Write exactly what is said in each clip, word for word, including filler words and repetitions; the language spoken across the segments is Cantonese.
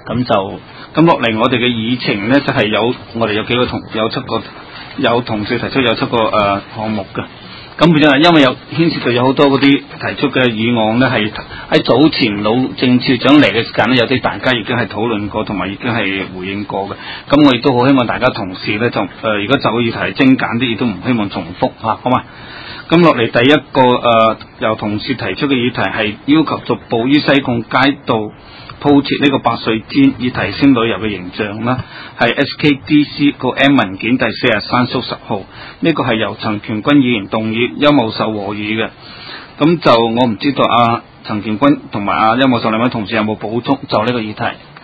咁就咁落嚟，我哋嘅議程咧就係、是、有我哋有幾個同有七個有同事提出有七個誒項、呃、目嘅。咁變咗因為有牽涉到有好多嗰啲提出嘅議案咧，係喺早前老政處長嚟嘅時間咧，有啲大家已經係討論過，同埋已經係回應過嘅。咁我亦都好希望大家同事咧就誒、呃，如果就個議題精簡啲，亦都唔希望重複嚇、啊，好嘛？咁落嚟第一個誒、呃、由同事提出嘅議題係要求逐步於西貢街道鋪設呢個百歲氈，以提升旅遊嘅形象啦。係 S K D C 個 M 文件第四十三數十號，呢、這個係由陳權軍議員動議，邱茂壽和議嘅。咁就我唔知道阿陳權軍同埋阿邱茂壽兩位同事有冇補充就呢個議題？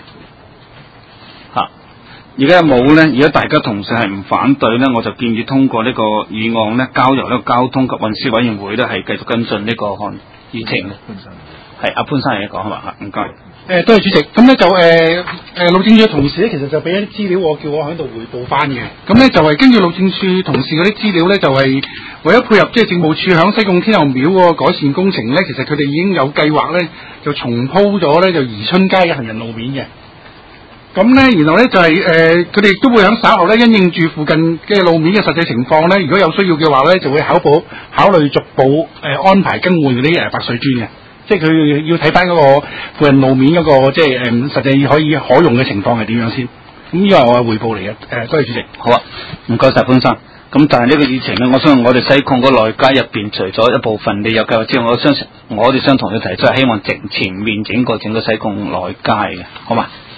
嚇！而家有冇咧？如果大家同事係唔反對咧，我就建議通過呢個議案咧，交由呢個交通及運輸委員會咧係繼續跟進呢個項議程嘅。係阿潘生嚟講係嘛？唔該。 誒，多謝主席。咁咧就誒誒路政署嘅同事咧，其實就俾一啲資料我，叫我喺度匯報翻嘅。咁咧就係根據路政署同事嗰啲資料咧，就係、是、為咗配合即係政務處響西貢天后廟嗰個改善工程咧，其實佢哋已經有計劃咧，就重鋪咗咧就宜春街嘅行人路面嘅。咁咧，然後咧就係、是、誒，佢哋亦都會喺稍後咧，因應住附近嘅路面嘅實際情況咧，如果有需要嘅話咧，就會考補考慮逐步誒、呃、安排更換嗰啲誒白水磚嘅。即係佢要睇翻嗰個附近路面嗰、那個即係誒、嗯、實際可以可用嘅情況係點樣先？咁呢個係我嘅匯報嚟嘅。誒、呃，多謝主席。 好啊，唔該晒潘生。咁但係呢個議程咧，我相信我哋西貢個內街入邊，除咗一部分你有計劃之外，我相信我哋相同嘅提出係希望整全面整個整個西貢內街嘅，好嘛？